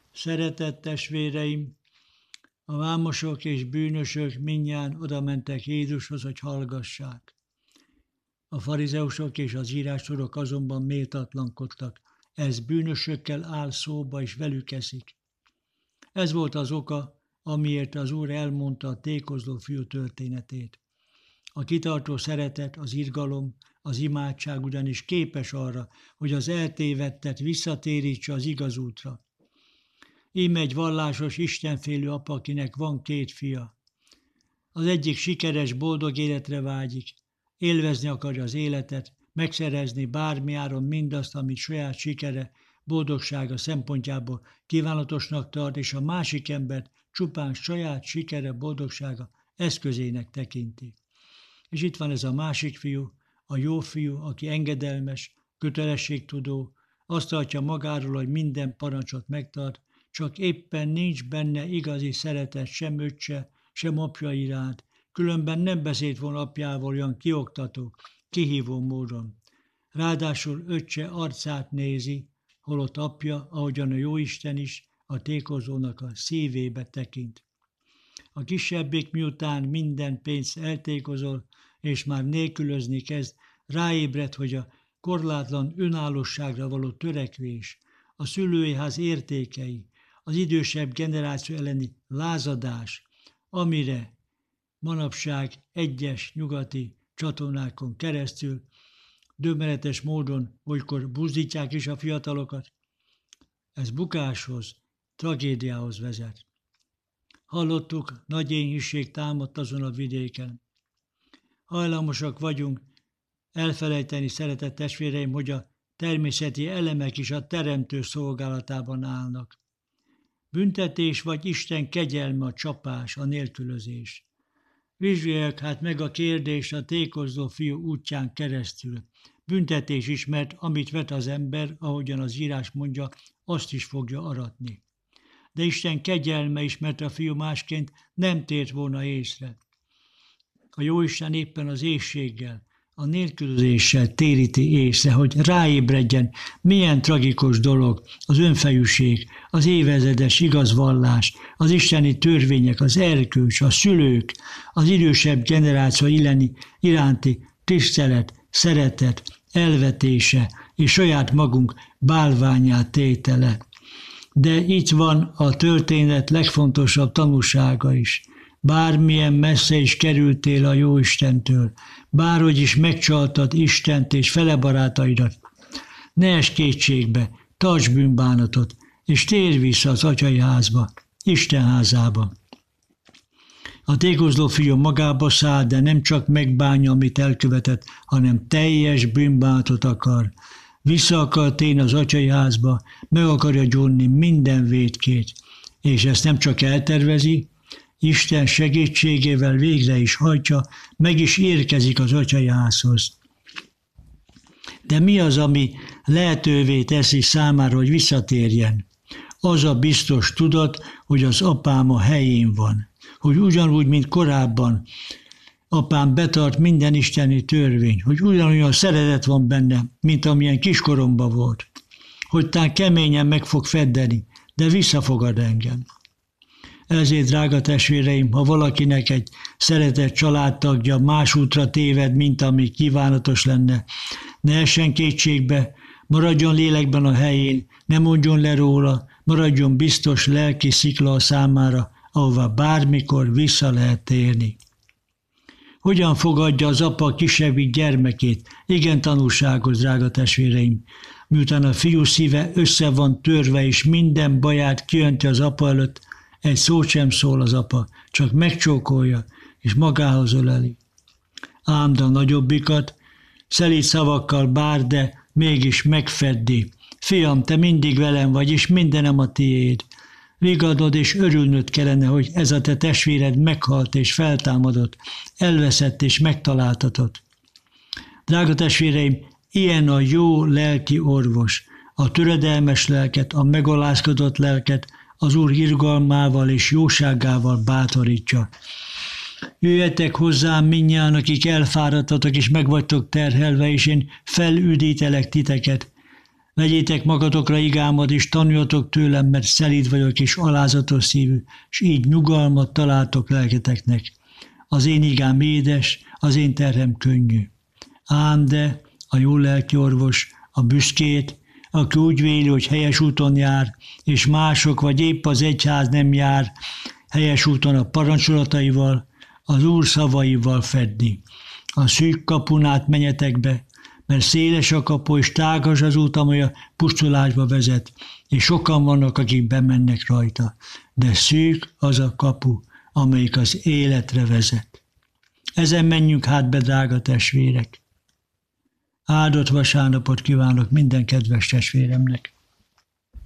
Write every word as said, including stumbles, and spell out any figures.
Szeretett testvéreim, a vámosok és bűnösök mindnyájan oda mentek Jézushoz, hogy hallgassák. A farizeusok és az írásorok azonban méltatlankodtak. Ez bűnösökkel áll szóba, és velük eszik. Ez volt az oka, amiért az Úr elmondta a tékozló fiú történetét. A kitartó szeretet, az irgalom, az imádság ugyanis képes arra, hogy az eltévedtet visszatérítse az igaz útra. Íme egy vallásos, istenfélő apa, akinek van két fia. Az egyik sikeres, boldog életre vágyik, élvezni akarja az életet, megszerezni bármi áron mindazt, amit saját sikere, boldogsága szempontjából kívánatosnak tart, és a másik embert csupán saját sikere, boldogsága eszközének tekinti. És itt van ez a másik fiú, a jó fiú, aki engedelmes, kötelességtudó, azt tartja magáról, hogy minden parancsot megtart, csak éppen nincs benne igazi szeretet sem öccse, sem apja iránt, különben nem beszélt volna apjával olyan kioktató, kihívó módon. Ráadásul öccse arcát nézi, holott apja, ahogyan a jóisten is, a tékozónak a szívébe tekint. A kisebbik miután minden pénzt eltékozol, és már nélkülözni kezd, ráébred, hogy a korlátlan önállóságra való törekvés, a szülői ház értékei, az idősebb generáció elleni lázadás, amire manapság egyes nyugati csatornákon keresztül döbbenetes módon olykor buzdítják is a fiatalokat, ez bukáshoz, tragédiához vezet. Hallottuk, nagy éhínség támadt azon a vidéken. Hajlamosak vagyunk elfelejteni, szeretett testvéreim, hogy a természeti elemek is a teremtő szolgálatában állnak. Büntetés vagy Isten kegyelme a csapás, a nélkülözés. Vizsgálják hát meg a kérdést a tékozló fiú útján keresztül. Büntetés is, mert amit vet az ember, ahogyan az írás mondja, azt is fogja aratni. De Isten kegyelme is, mert a fiú másként nem tért volna észre. A Jóisten éppen az éhséggel, a nélkülözéssel téríti észre, hogy ráébredjen, milyen tragikus dolog az önfejűség, az évezredes igazvallás, az isteni törvények, az erkölcs, a szülők, az idősebb generáció iránti tisztelet, szeretet, elvetése és saját magunk bálványát tétele. De itt van a történet legfontosabb tanúsága is. Bármilyen messze is kerültél a Jóistentől, bárhogy is megcsaltad Istent és fele barátaidat, ne esd kétségbe, tarts bűnbánatot, és térj vissza az atyai házba, Isten házába. A tékozló fiú magába száll, de nem csak megbánja, amit elkövetett, hanem teljes bűnbánatot akar. Vissza akar térni az atyai házba, meg akarja gyónni minden vétkét, és ezt nem csak eltervezi, Isten segítségével végre is hajtja, meg is érkezik az atyai házhoz. De mi az, ami lehetővé teszi számára, hogy visszatérjen? Az a biztos tudat, hogy az apám a helyén van. Hogy ugyanúgy, mint korábban, apám betart minden isteni törvény, hogy ugyanolyan szeretet van benne, mint amilyen kiskoromban volt. Hogy tán keményen meg fog feddeni, de visszafogad engem. Ezért, drága testvéreim, ha valakinek egy szeretett családtagja más útra téved, mint ami kívánatos lenne, ne essen kétségbe, maradjon lélekben a helyén, ne mondjon le róla, maradjon biztos lelki szikla a számára, ahová bármikor vissza lehet térni. Hogyan fogadja az apa a kisebbik gyermekét? Igen tanulságos, drága testvéreim. Miután a fiú szíve össze van törve, és minden baját kijönti az apa előtt, egy szót sem szól az apa, csak megcsókolja, és magához öleli. Ám de a nagyobbikat, szelíd szavakkal bár, de mégis megfeddi. Fiam, te mindig velem vagy, és mindenem a tiéd. Vigadod és örülnöd kellene, hogy ez a te testvéred meghalt és feltámadott, elveszett és megtaláltatott. Drága testvéreim, ilyen a jó lelki orvos, a töredelmes lelket, a megalázkodott lelket az Úr irgalmával és jóságával bátorítja. Jöjjetek hozzám mindnyájan, akik elfáradtatok és meg vagytok terhelve, és én felüdítelek titeket. Vegyétek magatokra igámat, és tanuljatok tőlem, mert szelíd vagyok és alázatos szívű, és így nyugalmat találtok lelketeknek. Az én igám édes, az én terhem könnyű. Ám de a jó lelki orvos a büszkét, aki úgy véli, hogy helyes úton jár, és mások vagy épp az egyház nem jár helyes úton a parancsolataival, az Úr szavaival fedni. A szűk kapun át menjetek be, mert széles a kapu, és tágas az út, amely a pusztulásba vezet, és sokan vannak, akik bemennek rajta. De szűk az a kapu, amelyik az életre vezet. Ezen menjünk hát be, drága testvérek. Áldott vasárnapot kívánok minden kedves testvéremnek.